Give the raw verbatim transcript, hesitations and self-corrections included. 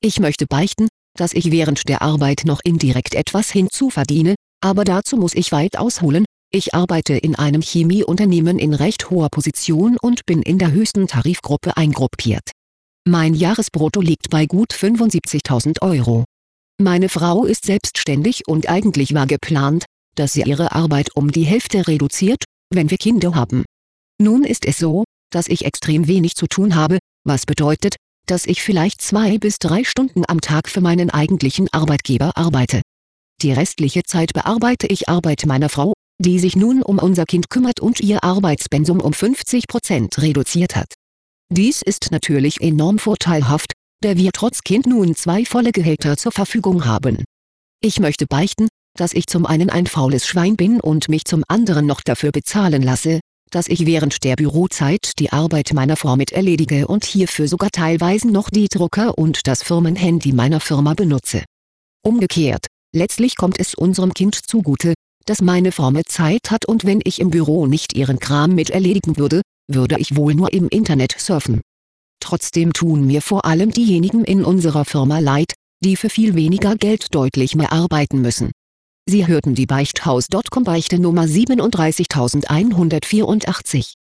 Ich möchte beichten, dass ich während der Arbeit noch indirekt etwas hinzuverdiene, aber dazu muss ich weit ausholen. Ich arbeite in einem Chemieunternehmen in recht hoher Position und bin in der höchsten Tarifgruppe eingruppiert. Mein Jahresbrutto liegt bei gut fünfundsiebzigtausend Euro. Meine Frau ist selbstständig und eigentlich war geplant, dass sie ihre Arbeit um die Hälfte reduziert, wenn wir Kinder haben. Nun ist es so, dass ich extrem wenig zu tun habe, was bedeutet, dass ich vielleicht zwei bis drei Stunden am Tag für meinen eigentlichen Arbeitgeber arbeite. Die restliche Zeit bearbeite ich Arbeit meiner Frau, die sich nun um unser Kind kümmert und ihr Arbeitspensum um fünfzig Prozent reduziert hat. Dies ist natürlich enorm vorteilhaft, da wir trotz Kind nun zwei volle Gehälter zur Verfügung haben. Ich möchte beichten, dass ich zum einen ein faules Schwein bin und mich zum anderen noch dafür bezahlen lasse, dass ich während der Bürozeit die Arbeit meiner Frau mit erledige und hierfür sogar teilweise noch die Drucker und das Firmenhandy meiner Firma benutze. Umgekehrt, letztlich kommt es unserem Kind zugute, dass meine Frau mehr Zeit hat und wenn ich im Büro nicht ihren Kram mit erledigen würde, würde ich wohl nur im Internet surfen. Trotzdem tun mir vor allem diejenigen in unserer Firma leid, die für viel weniger Geld deutlich mehr arbeiten müssen. Sie hörten die Beichthaus Punkt com Beichte Nummer siebenunddreißigtausendeinhundertvierundachtzig.